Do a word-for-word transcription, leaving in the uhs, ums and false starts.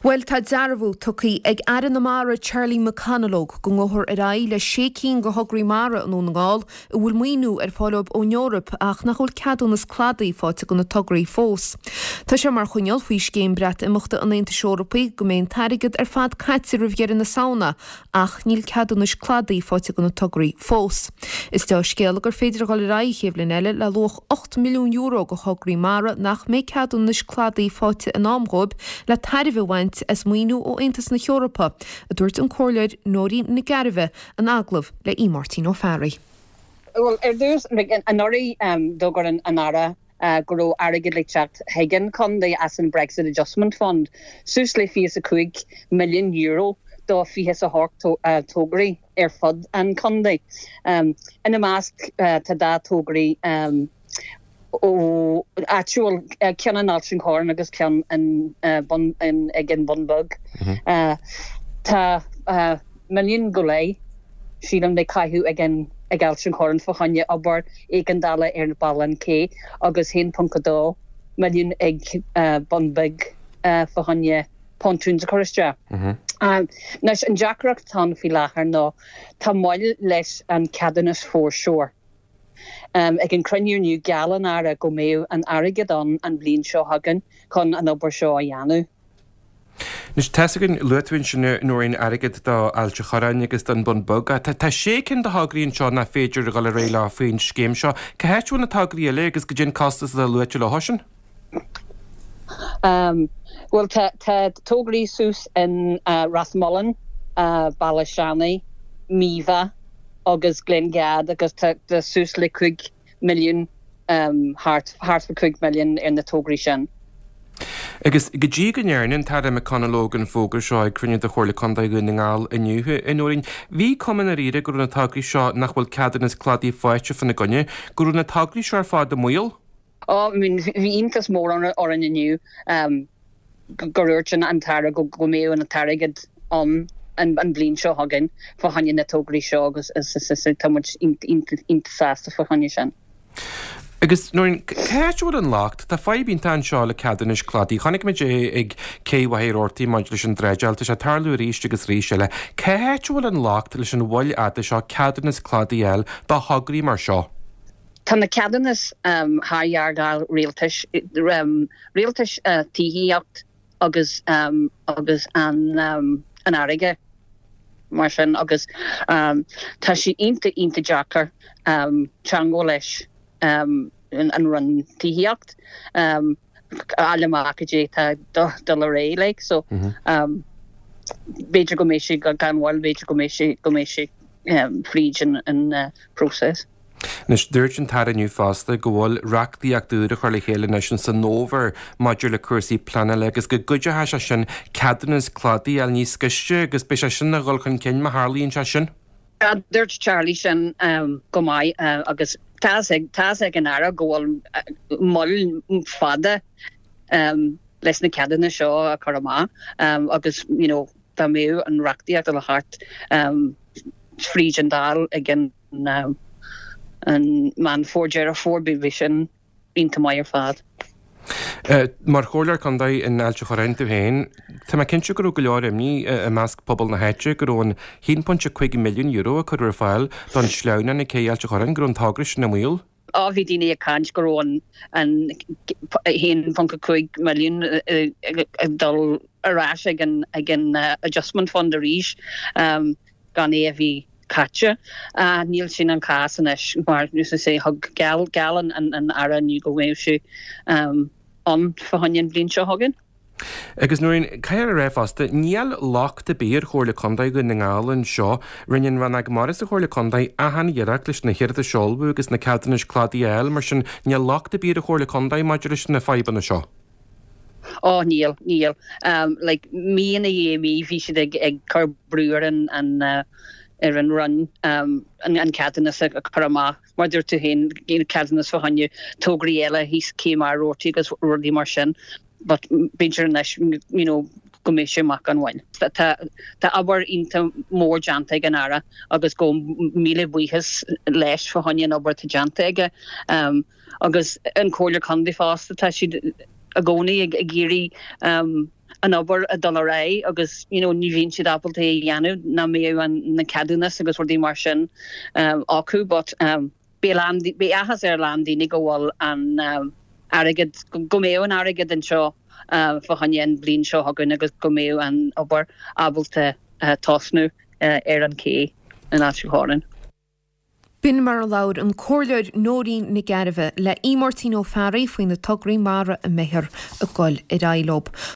Well, tá dearbhú tucaí ag adan na mara Charlie McConnellóg go ngóthar ar aghaidh le sécín go hograí mara an ón ngáil a bhfuil muoinú ar fáileob ón Eorop ach nach chfuil ceadúnas cladaí fáte go na tograí fós. Tá sé mar chuineal faoi scéim breit imeachta an Aontas Eorpaí go mbeadh tarigad ar fad caite roimh na saona ach níl ceadúnas cladaí fáte go na tograí fós. Is tá scéal gur féidir go le aghaidh chéimhlinn eile le luach ácht milliún euro go hograí mara nach mé ceadúnas cladaí fáte an amróib le tairmh bhaint as muoinú ó Aontas na Eorpa a dúirt an cóirleir Nóirí na Gairibhe an aglah le í Martin O'Farry. Well, er there's an already um dogar an anara uh gro arigid like chat Hagen con the as an Brexit Adjustment Fund susle fi is a quick million euro do fi has a hawk to uh togri er fud and conde um and a mask uh to that togri um o actual uh, can an option corn agus can an uh, bun in again bunbug mm-hmm. uh ta uh million golay sílam de caihu again ag option corn for hanya aber ekandala er ballan ke agus hen punkadó million egg uh bunbug uh for hanya pontoons choristra mhm um nas an jackrock tan fi lachar no ta moil les an cadinus for sure. Um, ag an cruniú new galan ara go méu an arigadon an blin seo hagan con an obair seo a dhéanú. Nus tesagan luathain sin nóirín airgid dá ailte choráin agus don bun boga. Tá sé cinn de hagraíonn seo na féidir go le réile á faoin scéim seo. Cahéitú na tagraí eile agus go gin costas a luaite le hosin? Um, well, tá tógraí sús in uh, Rathmullen, uh, Ballashani, Miva, agus Glengad agus tá the sús le cuig milliún um, hart hart for cuig milliún in the tógraí sin. Agus go dtí go ndearnann tá McConnellóg an fógur seo ag crunne de chóirla condaí go na ngáil inniuhe in nóirín bhí cuman a riire gur na tagraí seo nach bhfuil ceadannas cladaí fáite fan na gonne gur na tagraí seo ar fád do muil? Oh, I mean, bhí intas mór an or an inniu um, gorúirtin an tara go go méu an a tarigid an an an blin seo hagan for hanya na tógraí seo agus is is tá much intasasta for hanya sin. Agus nóirín céitúil an lácht tá fáibhín tan seo le ceadanis cladaí chanig me dé ag céhhair ortaí maid leis an dreidealta sé tarlú ríiste agus ríise le céitúil an lácht leis an bhil ada seo ceadanis cladaí eil dá hagraí mar seo. Tá na ceadanis um háheargáil rialtais um rialtais uh, tíhíocht agus um agus an um an airige mar sin agus um tá si inte inte jackar um chango leis um an run tíhíocht um alamakajé tá do le ré like so mm-hmm. um beidir go méisi go ganhil beidir go méisi go méisi um frígin an uh, process. Nes dúirtin tar aniu fásta go bhfuil reachtaí ag dúra chuir le chéile na sin san nóver maidir le cuasaí planile agus go goide se sin ceadanas cladaí eil níos scoiste agus be sin na ghil chun cinn mar Harlíonn se sin? Dúirt Charlie sin um, go mai uh, agus tá ag an ara go bhfuil uh, moll fada um, leis na ceadanna seo a choramá um, agus you know, tá méu an reachtaí ag le hart um, frígin dal again um, and man forger a forby vision into my fad. Uh, mar chóirlear condaí in ailte choráinte bhéin, tá mai cinse go go leor imní a measc pobl na heite gur ón one point five milliún euro a chuir fáil don sleanna na cé ailte choráin gur an tágris na mhuiil. Á bhí daoine a cant gur ón an one point five milliún dul arás ag an adjustment fund a rís um, gan é a bhí catcha uh níl sin an casan is mar nu sé hug gal galan an an ara nu go weimse um on for hanyan blin seo hagan. Agus nuairn caiir a réfasta níl lach de béir chóirla condaí go na ngálan seo rinnean van ag maris a chóirla condaí a han iarach leis na hirir a seolbú agus na ceadanis cladaí eil mar sin níl lach de béir a chóirla condaí maidir leis na faibanna seo. Oh, Neil, Neil. Um, like me and a me, vi should egg egg car brewer and and uh, er an run um and and cadanas a karama mother to hin gain cadanas for hanyu togriela he's came our roti gus rudi marshin but bigger nash you know commission mak an wine that ta aber into more jante ganara agus go mile buhas lesh for hanyu over to jante um agus an collar condi fast ta she agoni a giri um an obair a dul ré agus you know, ní bhíonn siad appalta dhéanú na mé an na cadúnas agus ruí mar sin um, acu, but um, bé ahas ar landí go bhil an um, agad go méo an agad an seo uh, fachanén blin seo hagun agus go méo an obair abalta uh, tosnú uh, ar an cé an áisiúáin. Bin mar laud an cóirleir nóín na garibh le imortí ó fearí faoin na tugraí mara a méthir a gáil i ráilób.